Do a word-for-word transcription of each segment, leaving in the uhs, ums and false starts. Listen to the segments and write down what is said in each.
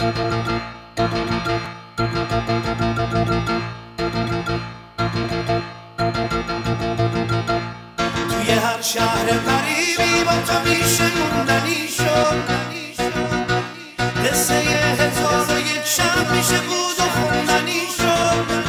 توی هر شهر غریبی با تو میشه موندنی شد، قصه هزار و یک شب میشه بود و خوندنی شد،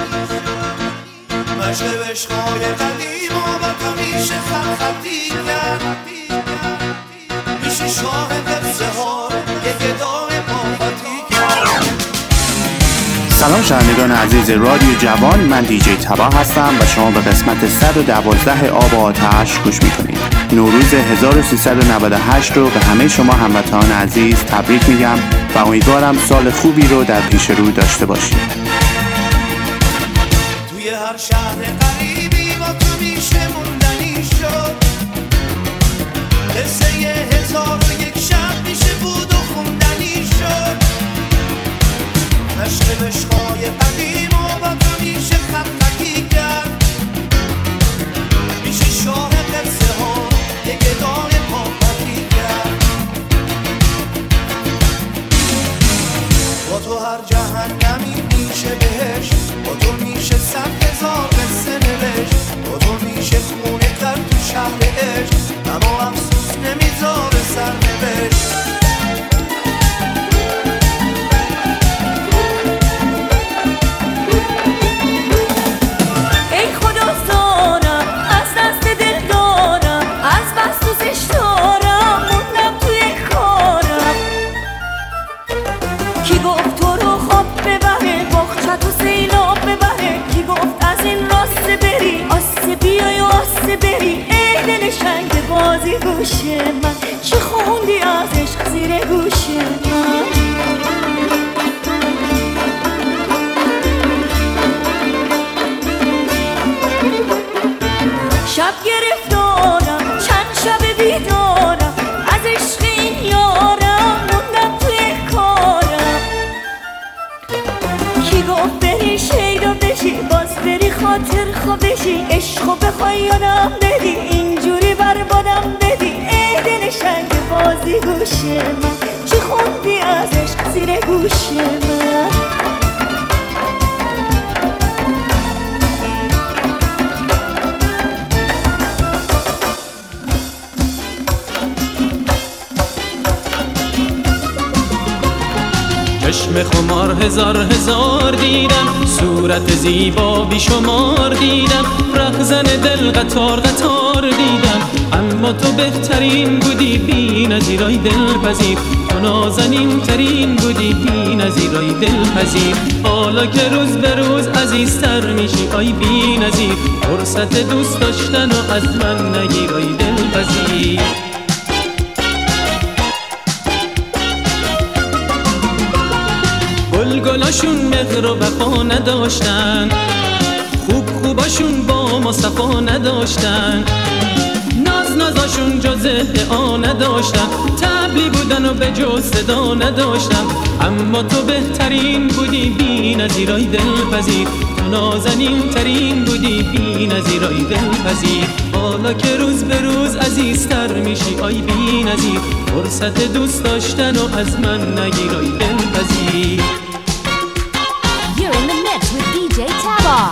مشق عشقای قدیم و با تو میشه خط خطی کرد، میشه شاه قصه ها یک گدای پاپاتی کرد. سلام شنوندگان عزیز رادیو جوان، من دیجی تبا هستم و شما به قسمت صد و دوازده آب و آتش گوش میکنید. نوروز هزار و سیصد و نود و هشت رو به همه شما هموطنان عزیز تبریک میگم و امیدوارم سال خوبی رو در پیش رو داشته باشید. توی هر شهر غریبی با تو میشه موندنی شد، قصه هزار و یک شب میشه بود و خوندنی شد، مشق عشقای قدیم و با تو میشه خط خطی کرد، میشه شاه قصه ها یک گدای پاپاتی کرد. با تو هر جهنمی میشه بهشت، با تو میشه صد هزار قصه نوشت، با تو میشه خونه کرد تو شهر عشق، اما افسوس نمیذاره سرنوشت. ای خدا زارم از دست دل دارم، از بس دوستش دارم موندم توی کارم. کی گفت تو رو خواب ببره، باغچت و سیلاب ببره، کی گفت از این راسته بری، آسته بیای و آسته بری. ای دل شنگ بازی گوش من، چی خوندی از عشق زیر گوش من؟ شب گرفتارم چند شب بیدارم، از عشق این یارم موندم توی کارم. کی گفت بری شیدا بشی، باز بری خاطر خو بشی، عشقو بخوای یادم بدی، اینجوری بربادم بدی. ای دل شنگ بازی گوش من، چی خوندی از عشق زیر گوش من؟ چشم خمار هزار هزار دیدم، صورت زیبا بیشمار دیدم، رهزن دل قطار قطار دیدم، اما تو بهترین بودی بی نظیرای دلپذیر، تو نازنین ترین بودی بی نظیرای دلپذیر. حالا که روز به روز عزیزتر میشی آی بی نظیر، فرصت دوست داشتن و از من نگیرای دلپذیر. گلگلاشون مهر و وفا نداشتن، خوب خوباشون با ما صفا نداشتن، ناز نازاشون جز ادعا نداشتن، طبلی بودن و به جز صدا نداشتن، اما تو بهترین بودی بی نظیرای دلپذیر، تو نازنین ترین بودی بی نظیرای دلپذیر. حالا که روز به روز عزیزتر میشی آی بی نظیر، فرصت دوست داشتن و از من نگیرای دلپذیر. You're in the mix with دیجی Taba.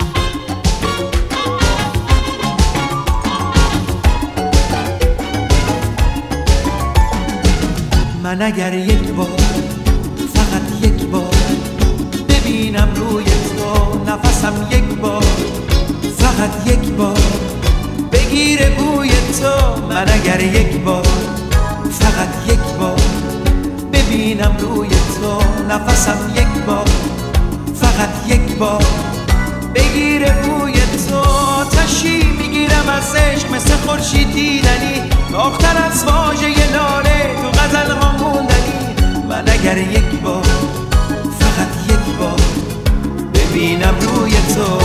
من اگر یک بار، فقط یک بار ببینم روی تو نفسم، یک بار فقط یک بار بگیره بوی تو، من اگر یک بار، فقط یک بار ببینم روی تو نفسم، یک بار فقط یک بار بگیره بوی تو، تشی میگیرم از عشق مثل خورشید دیدنی، آختر از واژه لاله تو غزل ها موندنی. من اگر یک بار، فقط یک بار ببینم روی تو.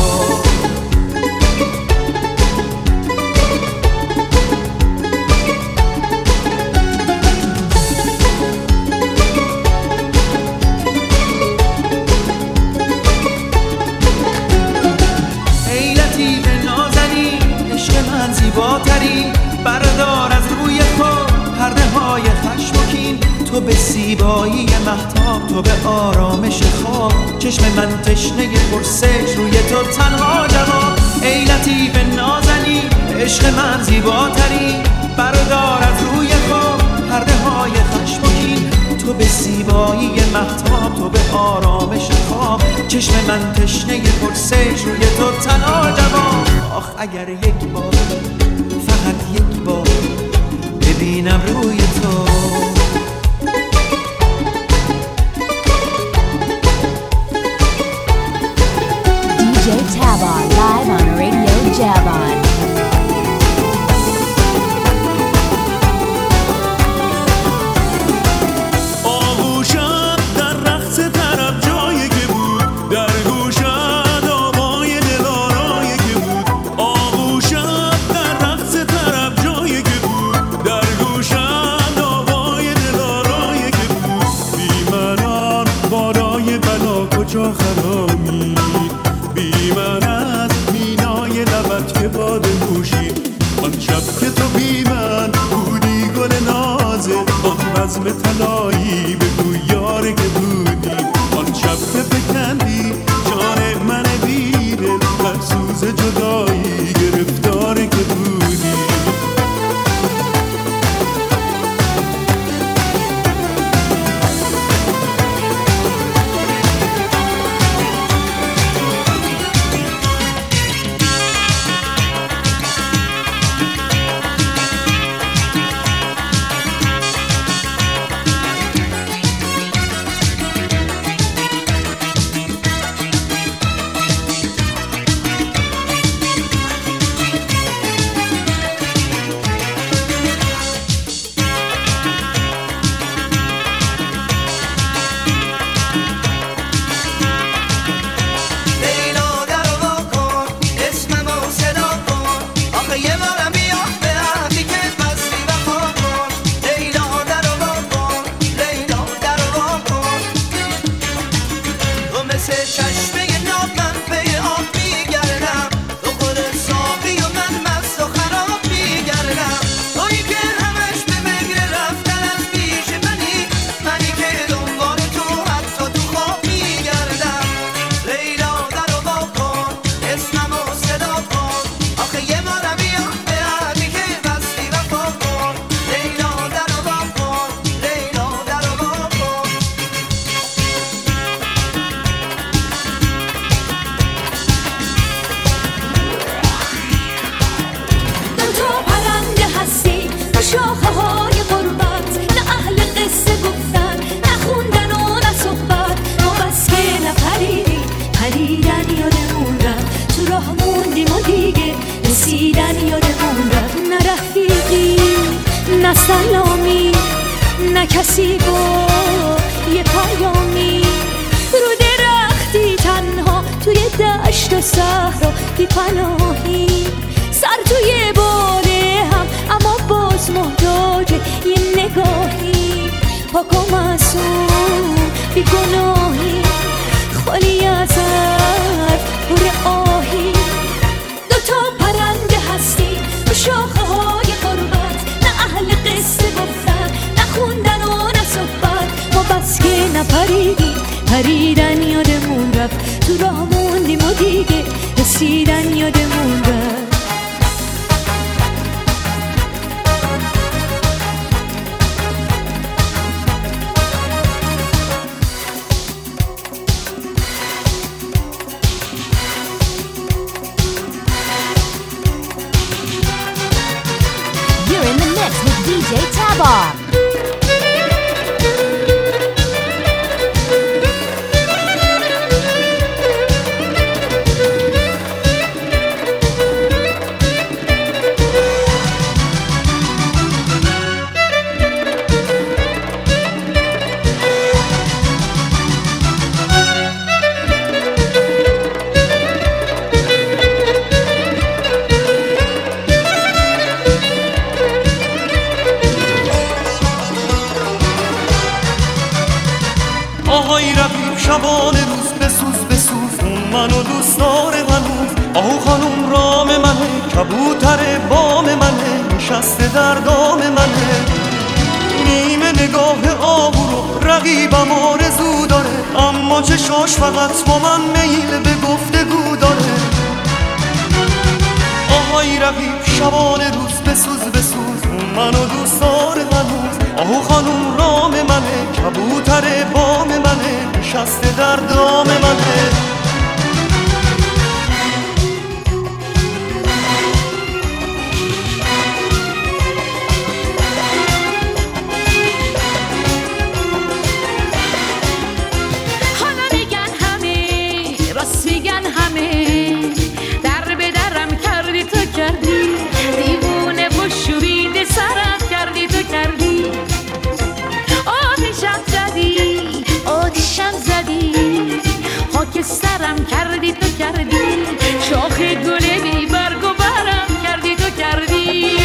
بردار از روی تو پرده های خشم و کین، تو به زیبایی مهتاب تو به آرامش خواب، چشم من تشنه پرسش روی تو تنها جواب. ای لطیف نازنین عشق من زیباتری، بردار از روی خواب پرده های خشمگین. تو به زیبایی مهتاب، تو به آرامش خواب، چشم من تشنه پرسش روی تو تنها جواب. آخ اگر یک بار، فقط یک بار ببینم روی تو. دی جی Taba live on Radio Javan. آغوشم در رقص طرب جایی که بود، در گوشم آوای دلارایی که بود. آغوشم در رقص طرب جایی که بود، در گوشم آوای دلارایی که بود. بی منان بارای بلا کجا خرامی، بی من از مینای لبت که باد موشید. آن شب که تو بی من بودی گل نازه، آن بزم طلایی بگو یاره که بودی. آن شب که فکندی جان من بیدل، در سوز جدایی گرفتاره که بودی. سلامی نه کسی با یه پیامی، رو درختی تنها توی دشت و صحرا بی پناهی. سر توی باله هم اما باز محتاج یه نگاهی. پاک و معصوم بی گناهی، خالی از حرف پر آهی. دوتا پرنده هستی تو شاخه های غربت، نه اهل قصه گفتن نه خوندن و نه صحبت. ما بس که نپریدیم پریدن یادمون رفت، تو راه موندیم و دیگه رسیدن یادمون رفت. You're in the mix with دی جی Taba. آهای رفیق شبانه روز بسوز بسوز اون منو دوست داره هنوز. آهو خانوم رام منه، کبوتر بام منه، نشسته در دام منه. نیمه نگاه آهو رو رقیبم آرزو داره، اما چشاش فقط با من میل به گفتگو داره. آهای رقیب شبانه روز بسوز بسوز، اون منو دوست داره هنوز. آهو خانوم رام منه، کبوتر بام منه، نشسته در دام منه. دیوونه و شورید سرم کردی تو کردی، آتشم زدی آتشم زدی، خاک سرم کردی تو کردی، شاخ گل بی برگ و برم کردی تو کردی.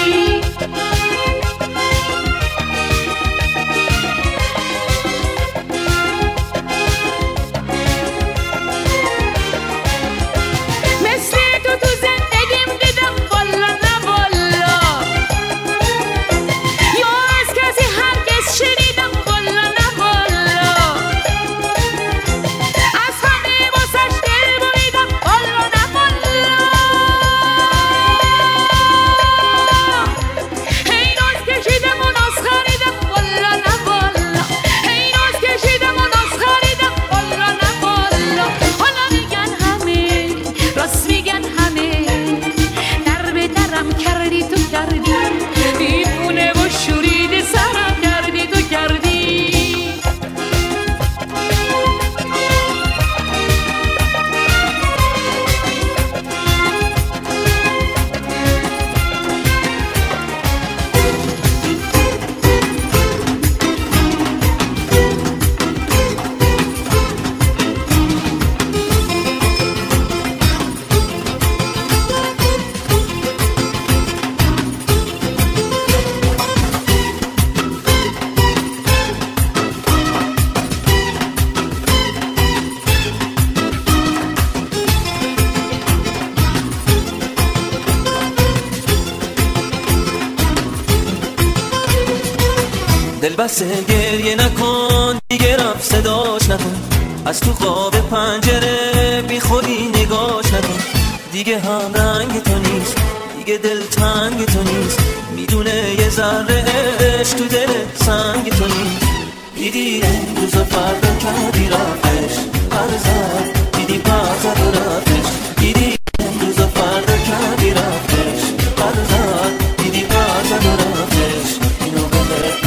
بس گریه نکن دیگه، رفت صداش نکن، از تو خواب پنجره بی خودی نگاش نکن. دیگه هم رنگ تو نیست، دیگه دل تنگ تو نیست، میدونه یه ذره عشق تو دل سنگ تو نیست. دیدی امروز و فردا کردی رفتش، هر زد دیدی پرزد و رفتش. دیدی امروز و فردا کردی رفتش، هر زد دیدی پرزد و رفتش. اینو بده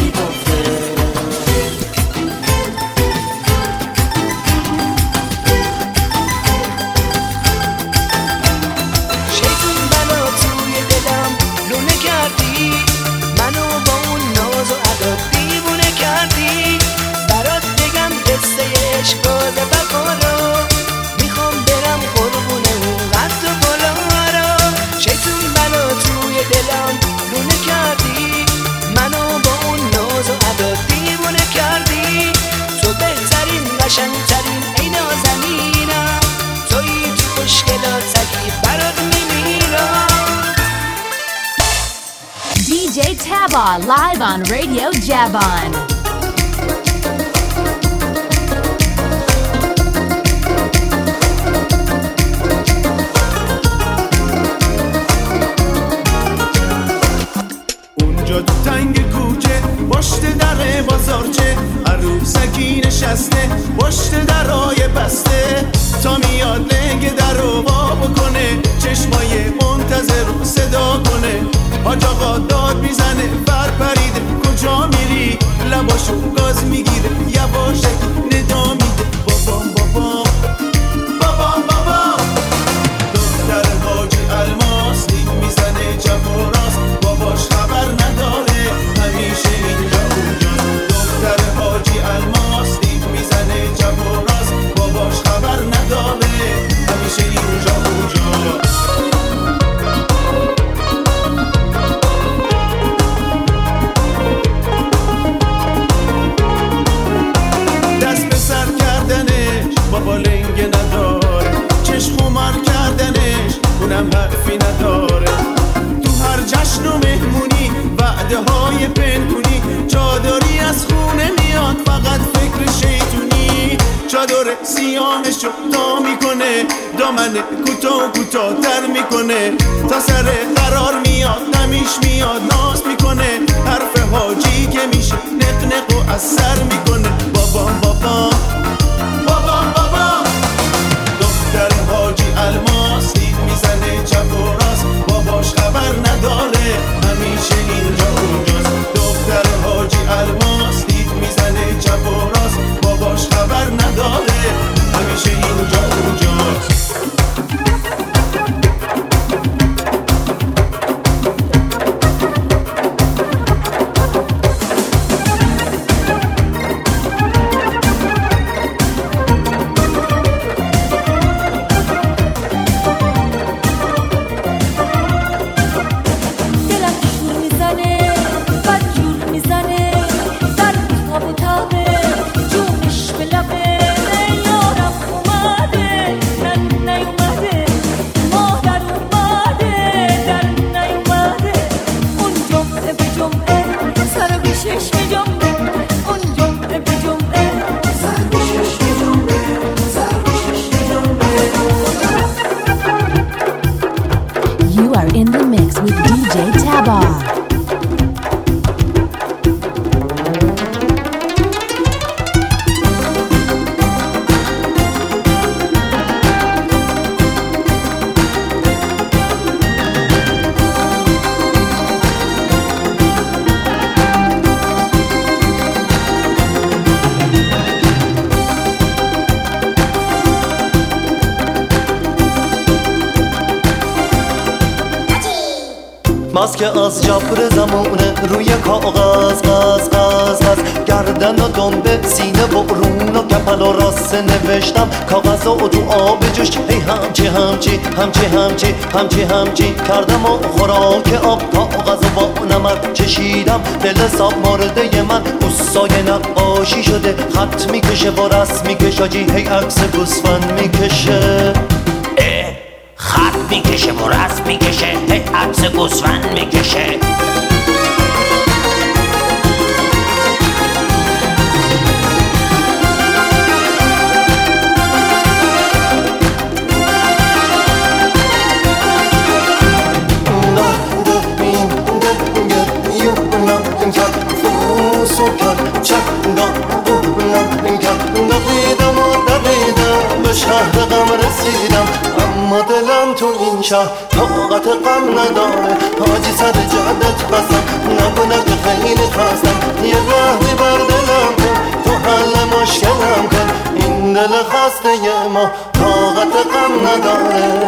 قشنگ‌ترین ای نازنینم، تویی تو مشکلات زدی برات میمیرم. دی جی Taba live on Radio Javan. اونجا تو تنگ کوچه پشت در بازارچه، عروسکی نشسته پشت درای بسته، تا میاد نگه در رو وا بکنه، چشمای منتظر رو صدا کنه. حاج آقا داد میزنه بر پریده، کجا میری؟ لباشو گاز میگیره، یواشه ندا میده. بابام بابام بابام بابام، دختر حاجی الماس دید میزنه چپ و راست، باباش خبر نداره همیشه اینجا اونجاست. دختر حاجی الماس دید میزنه چپ و راست، باباش خبر نداره همیشه اینجا اونجاست. داره سیامشو تا میکنه، دامن کوتاه کوتاه تر میکنه، تا سر قرار میاد نمیش میاد ناز میکنه، حرف حاجی که میشه نق نق و اثر میکنه. بابام بابام بابام بابام دختر حاجی الماس دید میزنه چپ و راست، باباش خبر نداره همیشه اینجا اونجاست. دختر حاجی الماس دید میزنه چپ و راست، باباش خبر نداره همیشه اینجا اونجاست. You are in the mix with D J Tabar. ماسک از جبر زمونه روی کاغذ قز قز قز، گردن و دنبه سینه برون و کپل و راست نوشتم کاغذ و تو آب جوش، هی همچی همچی همچی همچی همچی همچی کردم و خوراک آب کاغذ و با نمک چشیدم. دل ساب مورده من قصای نقاشی شده، خط میکشه و رسم میکشه جی، هی عکس گوسفند میکشه، خط میکشه و رسم میکشه، هی عکس گوسفند میکشه. به شهر غم رسیدم اما دلم تو این شهر طاقت غم نداره. حاجی سر جادت بسم نگو نگو خیلی خواستم، یه رهی بر دلم کن تو حل مشکلم کن، این دل خسته ما طاقت غم نداره.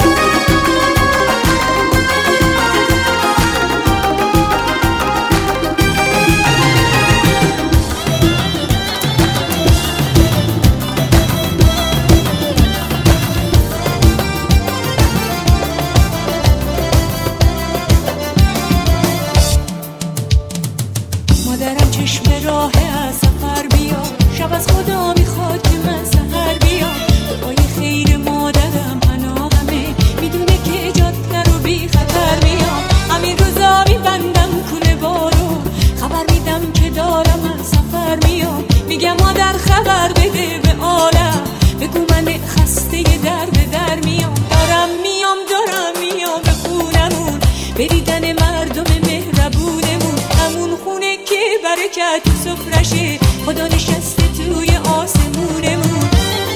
خدا نشسته توی آسمونمون.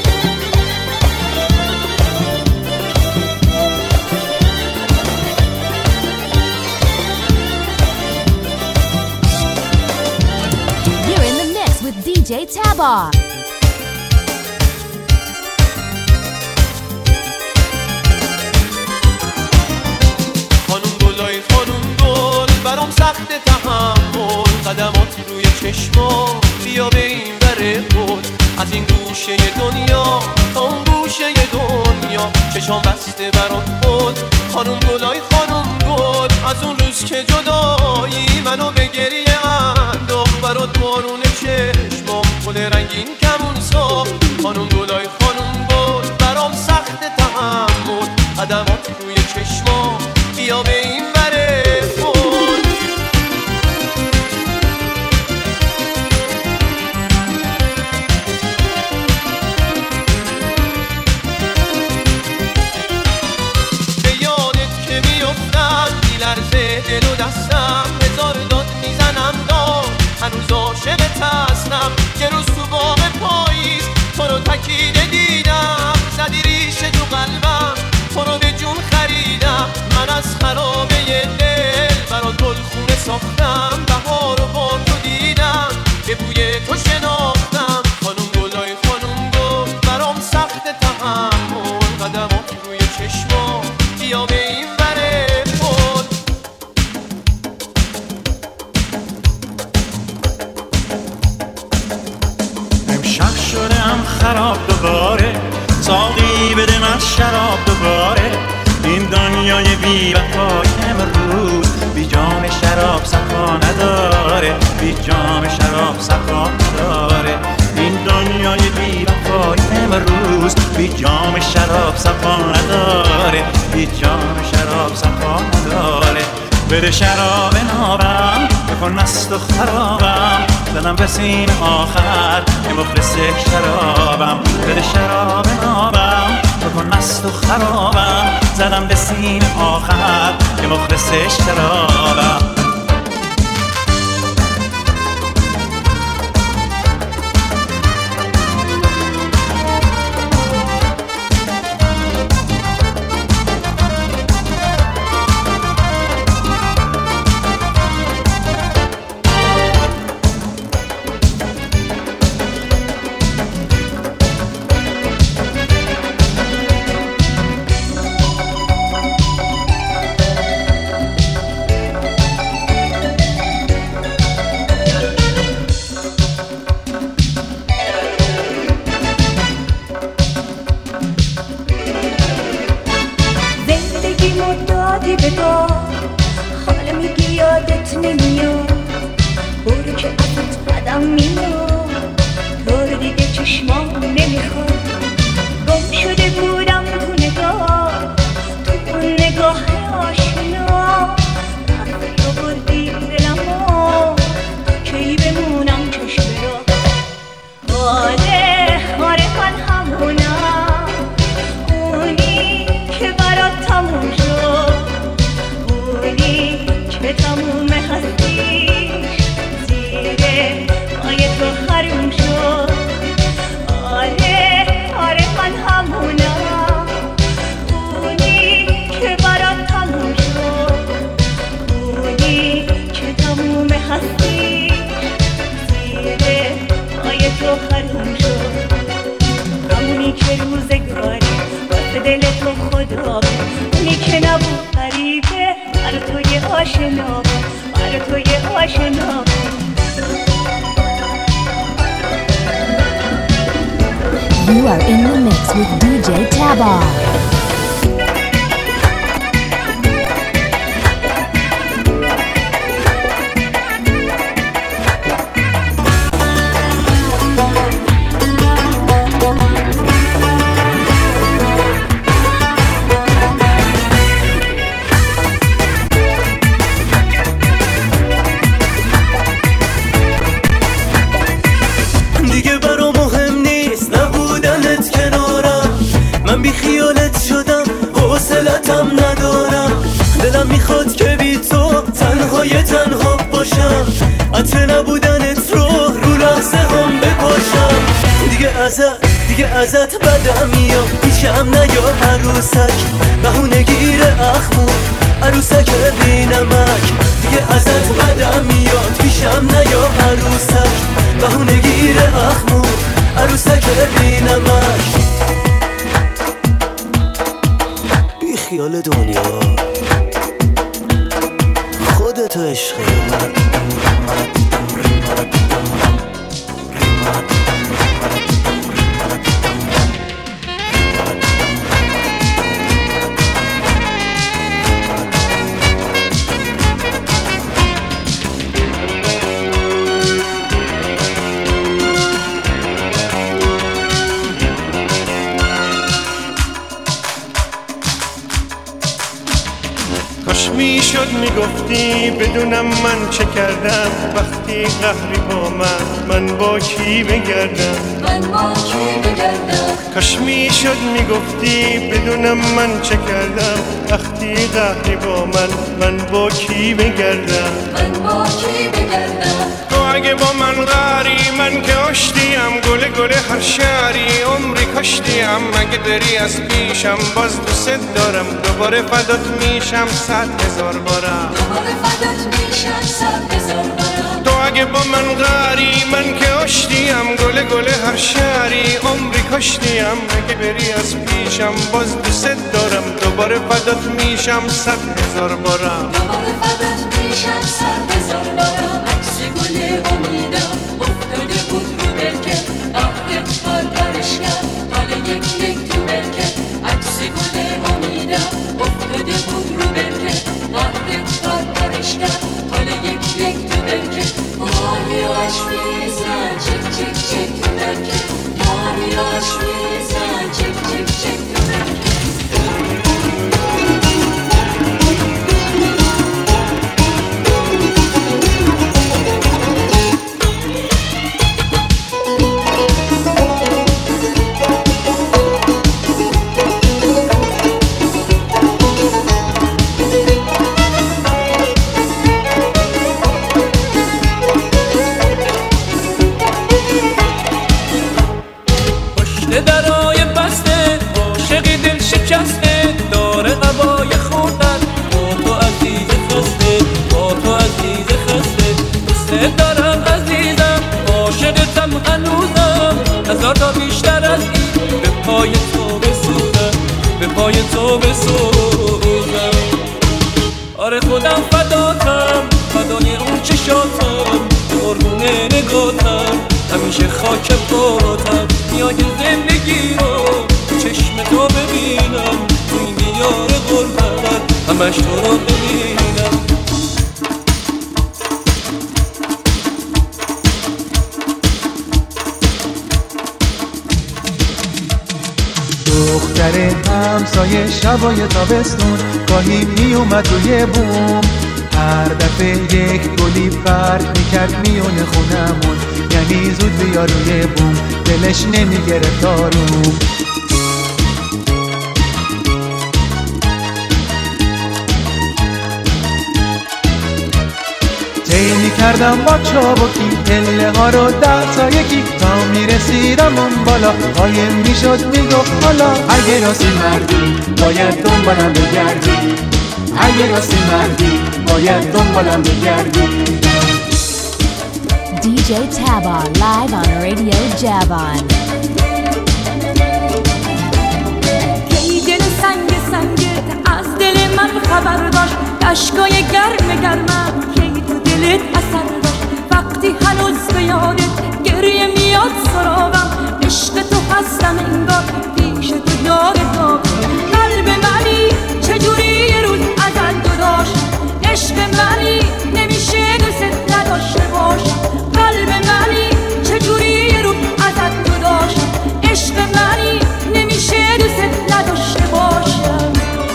You're in the mix with D J Tabar. خانم گلای خانم گل برام سخت تحمل، قدمات روی چشما بیا به این بره بود، از این گوشه دنیا تا اون گوشه دنیا چشام بسته برام بود. خانم گلای خانم گل از اون روز که جدایی منو به گریه انداخت، برات بارون چشمام گل رنگین کمون ساخت. خانم گلای خانم گل برام سخت تحمل، قدمات روی چشما بیا به این بره بود. رو تکیده دیدم، زدی ریشه تو قلبم، تو رو به جون خریدم. من از خرابه دل برات گلخونه ساختم، بهار و بار تو دیدم، به بوی تو شناختم. خانم گلای خانم گل برام سخت تحمل، قدمم روی چشما بیا به این بره پل. امشب شدم خراب دوباره، ساقی بده من شراب دوباره. این دنیای بی وفا امروز بی جام شراب صفا نداره، بی جام شراب صفا نداره. این دنیای بی وفا امروز بی جام شراب صفا نداره، بی جام شراب صفا نداره. بده شراب نابم بکن مست و خرابم، زدم به سین آخر که مخلص شرابم. بده شراب نابم بکن مست و خرابم، زدم به سین آخر که مخلص شرابم. You are in the mix with D J Tabar. دیگه ازت بدم میاد، پیشم نیا عروسک، بهونه گیر اخمو عروسک بی نمک. دیگه ازت بدم میاد، پیشم نیا عروسک، بهونه گیر اخمو عروسک بی نمک. بی خیال دنیا خودتو عشق من. میشد میگفتی بدونم من چه کردم، وقتی قهری با من من با کی بگردم، من با کی بگردم. کاش میشد میگفتی بدونم من چه کردم، وقتی قهری با من من با کی بگردم، من با کی بگردم. تو اگه با من قهری من که آشتیم گل گل هر شهری عمری کاشتیم مگه داری از پیشم باز دوست دارم دوباره فدات میشم صد هزار بارم دوباره فدات میشم صد هزار بارم تو اگه با من غری من که آشتیم گل گل هر شهری عمری کاشتیم مگه بری از پیشم باز دوست دارم دوباره فدات میشم صد هزار بارم دوباره فدات میشم صد هزار بارم عکس گل امیدم افتاده بود رو برکه آخه پرپرش کرد حال یک یک تو برکه عکس گل امیدم افتاده بود رو برکه آخه پرپرش کرد حال یک یک تو برکه ماریاش میزن چک چک چک تو برکه ماریاش میزن چک چک چک تو برکه درای بسته عاشقی دل شکسته داره قبای خونن با تو عزیز خسته با تو عزیز خسته دوست دارم عزیزم عاشقتم هنوزم هزار تا بیشتر از این به پای تو بسوزم به پای تو بسوزم آره خودم فداتم فدای اون چشاتم قربون نگاتم همیشه خاک پاتم میای زندگی رو چشم تو ببینم تو این دیار غربت همش تو رو ببینم دختر همسایه شبای تابستون گاهی می اومد روی بوم هر دفعه یک گلی فرق میکرد میونه خونمون یعنی زود بیا روی بوم دلش نمیگرفت آروم طی میکردم با چابکی پله ها رو ده تا یکی تا میرسیدم اون بالا قایم میشد میگفت حالا اگه راستی مردی باید دنبالم بگردی اگه راستی مردی باید دنبالم بگردی دی جی Taba live on Radio Javan. کی دل سنگ سنگت از دل من خبر داشت اشکای گرم گرمم کی تو دلت اثر داشت وقتی هنوز به یادت گریه میاد سراغم عشق تو هستم انگار پیش تو یاد دارم قلب منی چجوری یه روز ازت جداش عشق منی نمیشه دوست نداشته باشم قلب منی چجوری یه روز ازت جداش عشق منی نمیشه دوست نداشته باشم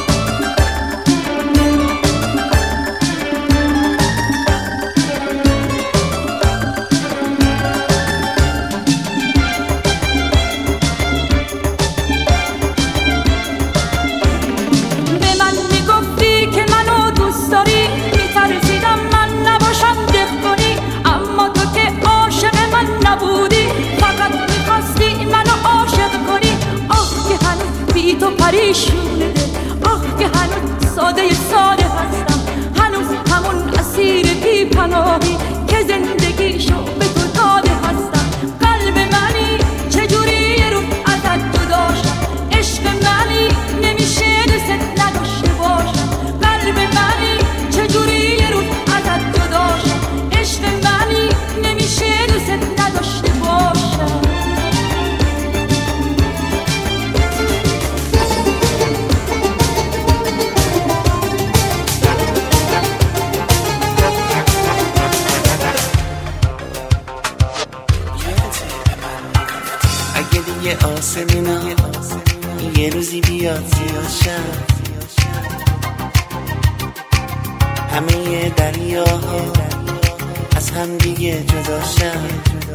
تو پریشونه دل آخ که هنوز ساده ساده هستم هنوز همون اسیر بی پناهی که زندگیشو به تو داده هستم قلب منی چجوری یه رو ازت جداشم عشق منی نمیشه دوست نداشته باشم قلب منی چجوری یه رو ازت جداشم عشق منی نمیشه دوست نداشته باشم یه آسمونم یه روزی بیاد زیاشم همه دریاها از هم دیگه جداشم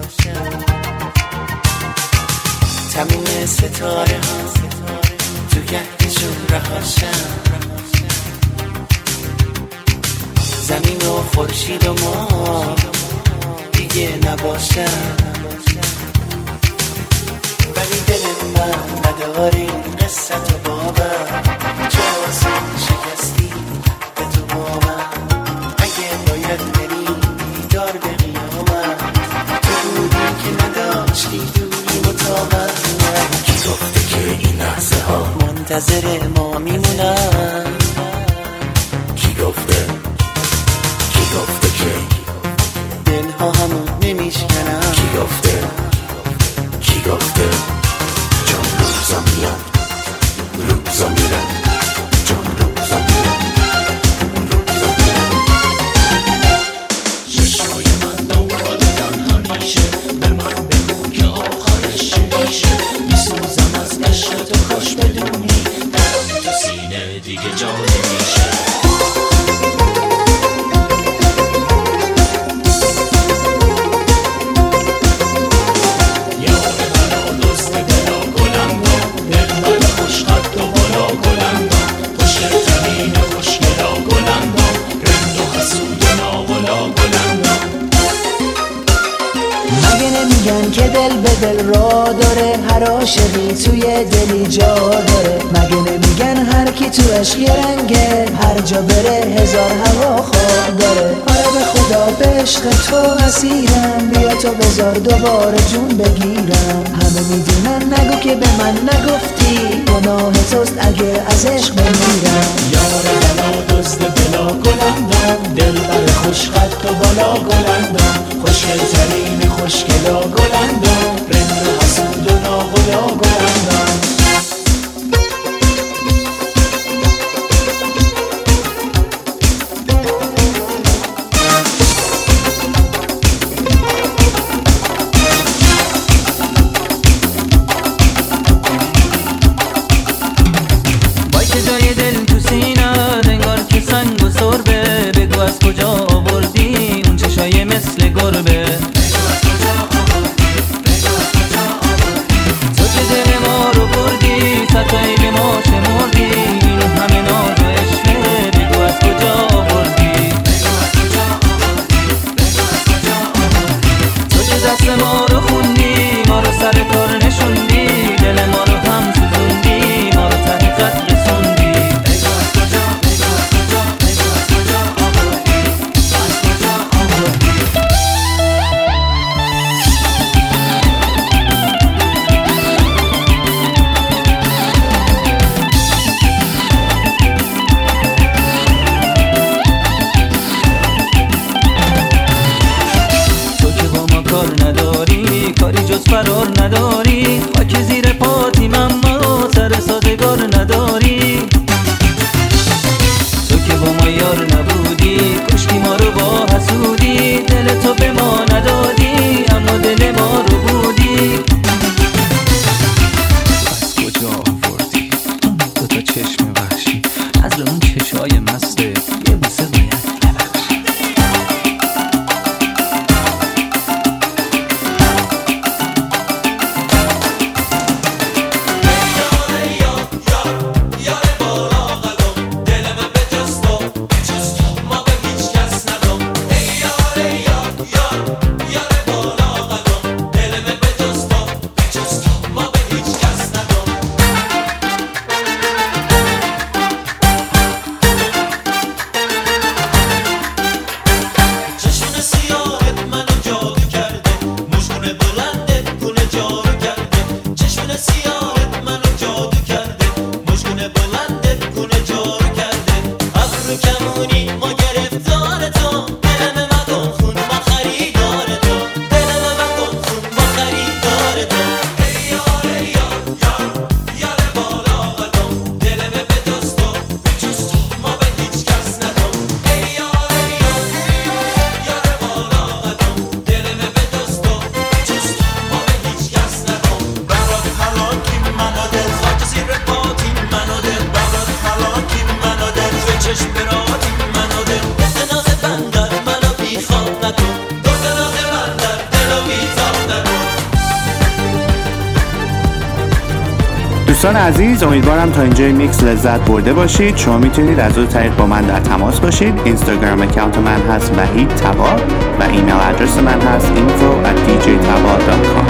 تموم ستاره ها تو گهدشون رهاشم زمین و خورشید و ما دیگه دیگه نباشم، ولی دل من نداره این قصه تو باور، چه آسان شکستی به تو با من، اگه باید بری دار به قیامت، تو بودی که نداشتی دوری مطابق. کی گفته که این لحظه ها منتظر ما میمونن؟ کی گفته کی گفته که دل ها همون نمیشکنن؟ کی گفته کی گفته چون روزا میان روزا میرن، چون روزا میرن روزا میرن. چشمای من دنبالتن همیشه، به من بگو که آخرش میشه، میسوزم از عشق تو خوش بدونی، درم تو سینه دیگه جا نمیشه. که دل به دل را داره، هر عاشقی توی دلی جا داره. مگه نمیگن هر کی تو عشق یه رنگه، هر جا بره هزار هوا خواه داره. آره به خدا به عشق تو اسیرم، بیا تو بذار دوباره جون بگیرم. همه میدونن نگو که به من نگفتی، گناه توست اگه از عشق بمیرم. یار بلا دزد بلا گلندم، دل بر خوش خط و بالا گلندم، خوشگل ترین خوشگلا گلندم، رند و حسود و ناغلا گلندم. وای که جای دل تو سینه انگار که سنگ و سربه، بگو از کجا آوردی اون چشای مثل گربه. تو که دل ما رو دوستان عزیز، امیدوارم تا اینجای میکس لذت برده باشید. شما میتونید از اون طریق با من در تماس باشید. اینستاگرام اکانت من هست وحید طبا و ایمیل ادرس من هست info at d j taba dot com.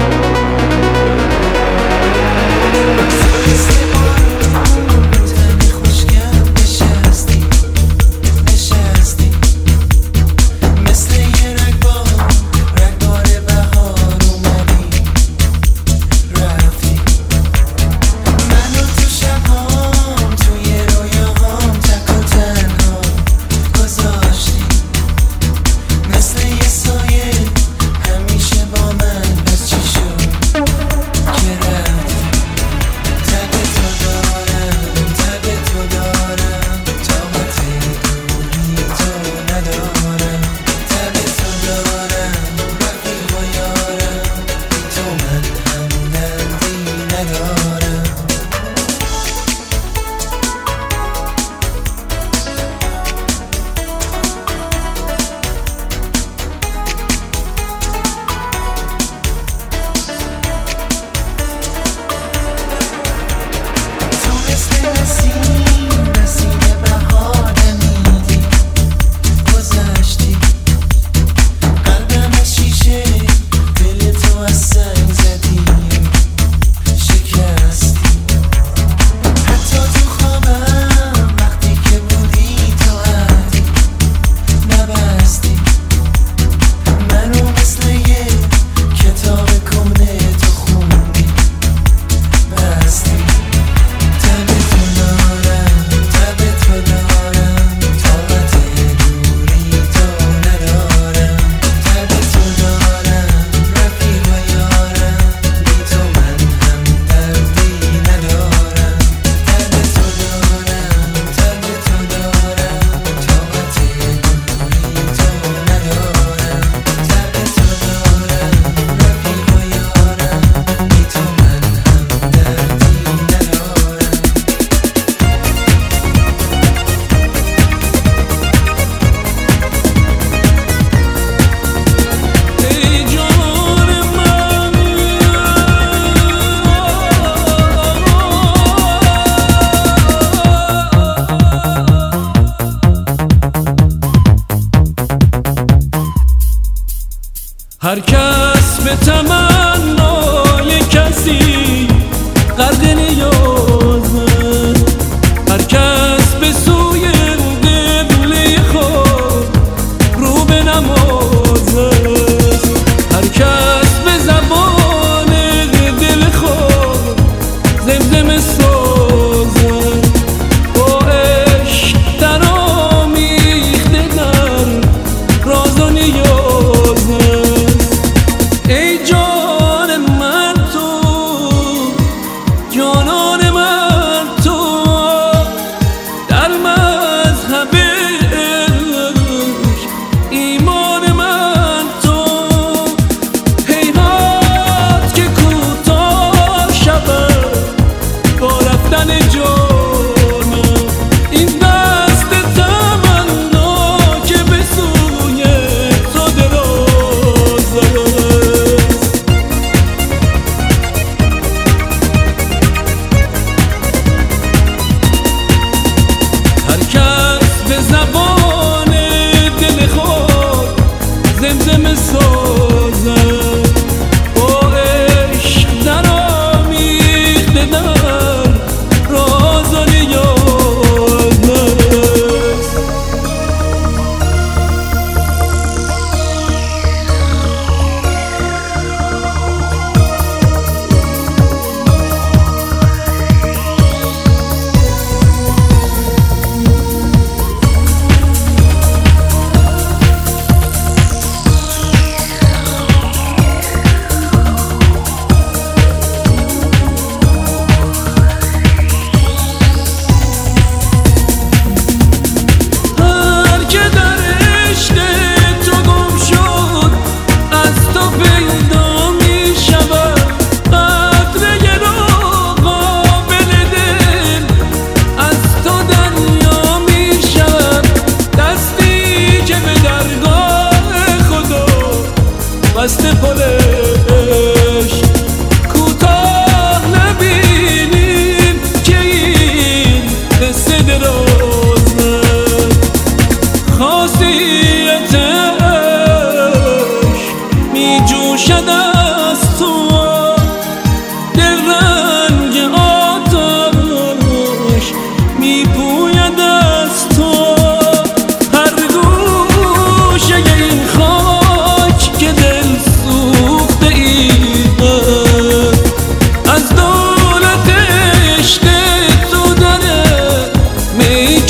هر کس به تمنای کسی غرق نیازه، هر کس به سوی قبله خود رو به نمازه، هر کس به زبان دل خود زمزمه سازه، با عشق در آمیخته در راز و نیازه. ای جان من تو، جانان من تو، در مذهب عشق ایمان من تو. هیهات که کوتاه شود با رفتن جانم، این دست تمنا که به سوی تو درازه.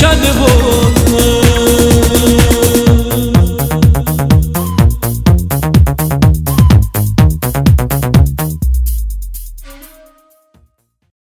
زده و